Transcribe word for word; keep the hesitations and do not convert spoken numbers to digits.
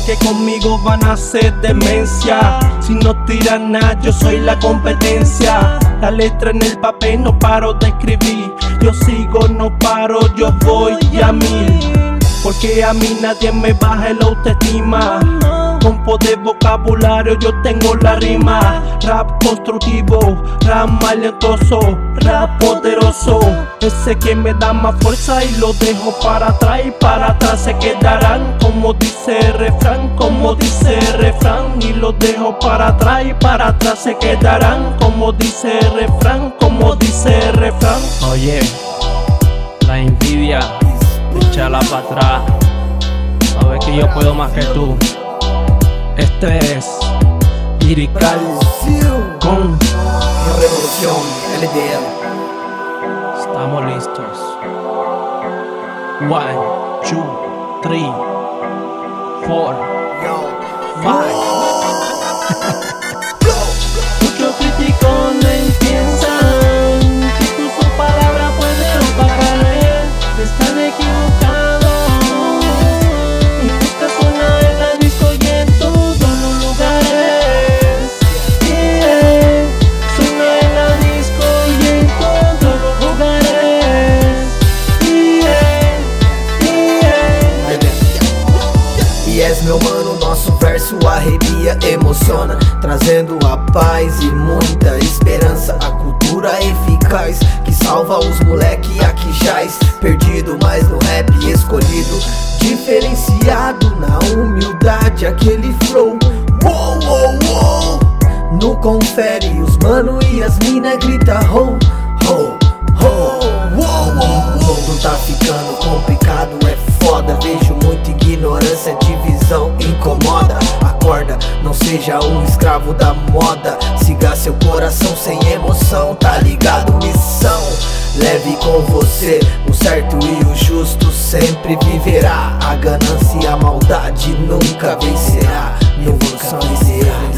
que conmigo van a hacer demencia. Si no tiran nada, yo soy la competencia. La letra en el papel no paro de escribir. Yo sigo, no paro, yo voy a mil. Porque a mí nadie me baja el autoestima. Con poder vocabulario yo tengo la rima. Rap constructivo, rap maleantoso, rap poderoso. Ese que me da más fuerza y lo dejo para atrás. Y para atrás se quedarán, como dice el refrán, como dice el refrán. Y lo dejo para atrás y para atrás se quedarán, como dice el refrán, como dice el refrán. Oye, la envidia, échala para atrás. Sabes que yo puedo más que tú. Este es Lirical con Revolución L D L. Estamos listos. One, two, three, four, five. Muchos criticones piensan que con sus palabras pueden opacar. Están equivocados. Mi música suena en la disco y en todos los lugares. Yeah. Suena en la disco y en todos los lugares. Yeah. Yeah. E és meu mano, nosso verso arrepia, emociona, trazendo a paz e muita esperança. A cultura eficaz que salva os moleque aqui jaz, perdido, mas no rap escolhido, diferenciado na humildade, aquele flow. Uou, uou, uou. No confere, os mano e as mina grita ho, ho, ho. Uou, uou. O mundo tá ficando complicado, é foda. Vejo muita ignorância, divisão incomoda. Acorda, não seja um escravo da moda. Siga seu coração sem emoção, tá ligado? Missão, leve com você o certo e o justo sempre viverá. A ganância e a maldade nunca vencerá, nunca vencerá.